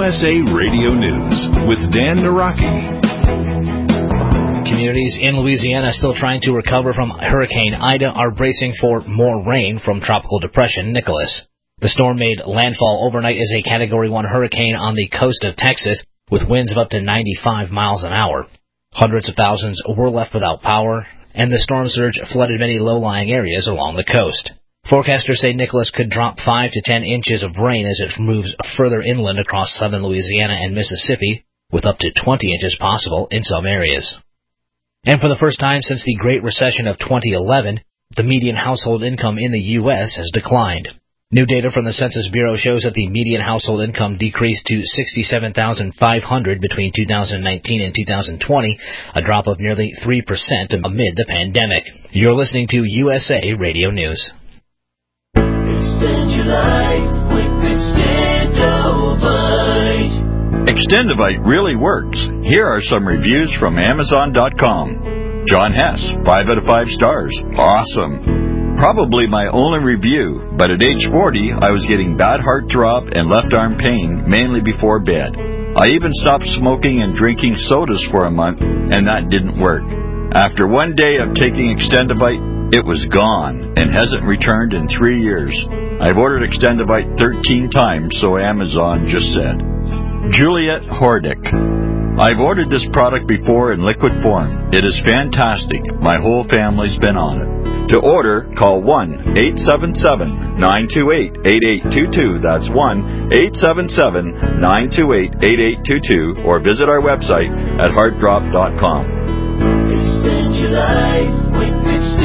USA Radio News with Dan Naraki. Communities in Louisiana still trying to recover from Hurricane Ida are bracing for more rain from Tropical Depression Nicholas. The storm made landfall overnight as a Category 1 hurricane on the coast of Texas with winds of up to 95 miles an hour. Hundreds of thousands were left without power, and the storm surge flooded many low-lying areas along the coast. Forecasters say Nicholas could drop 5 to 10 inches of rain as it moves further inland across southern Louisiana and Mississippi, with up to 20 inches possible in some areas. And for the first time since the Great Recession of 2011, the median household income in the U.S. has declined. New data from the Census Bureau shows that the median household income decreased to $67,500 between 2019 and 2020, a drop of nearly 3% amid the pandemic. You're listening to USA Radio News. Extend your life with Extendovite. Extendovite really works. Here are some reviews from Amazon.com. John Hess, 5 out of 5 stars. Awesome. Probably my only review, but at age 40, I was getting bad heart drop and left arm pain, mainly before bed. I even stopped smoking and drinking sodas for a month, and that didn't work. After one day of taking Extendovite, it was gone and hasn't returned in 3 years. I've ordered Extendovite 13 times, so Amazon just said. Juliet Hordick. I've ordered this product before in liquid form. It is fantastic. My whole family's been on it. To order, call 1-877-928-8822. That's 1-877-928-8822. Or visit our website at heartdrop.com. Extend your life with